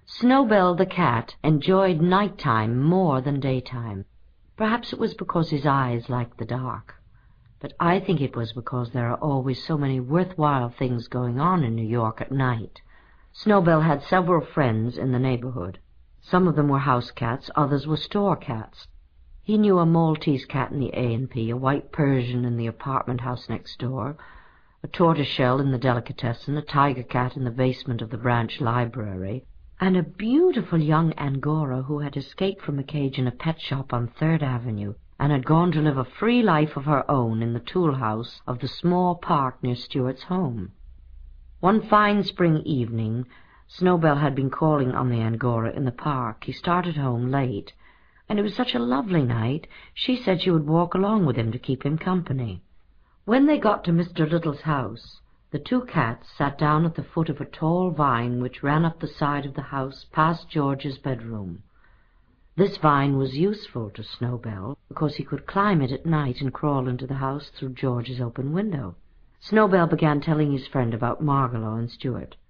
Snowbell the cat enjoyed night-time more than daytime. Perhaps it was because his eyes liked the dark, but I think it was because there are always so many worthwhile things going on in New York at night. Snowbell had several friends in the neighborhood. Some of them were house cats, others were store cats. He knew a Maltese cat in the A&P, a white Persian in the apartment house next door, a tortoiseshell in the delicatessen, a tiger cat in the basement of the branch library, and a beautiful young Angora who had escaped from a cage in a pet shop on 3rd Avenue and had gone to live a free life of her own in the tool house of the small park near Stuart's home. One fine spring evening, Snowbell had been calling on the Angora in the park. He started home late, and it was such a lovely night, she said she would walk along with him to keep him company. When they got to Mr. Little's house, the two cats sat down at the foot of a tall vine which ran up the side of the house past George's bedroom. This vine was useful to Snowbell, because he could climb it at night and crawl into the house through George's open window. Snowbell began telling his friend about Margalo and Stuart.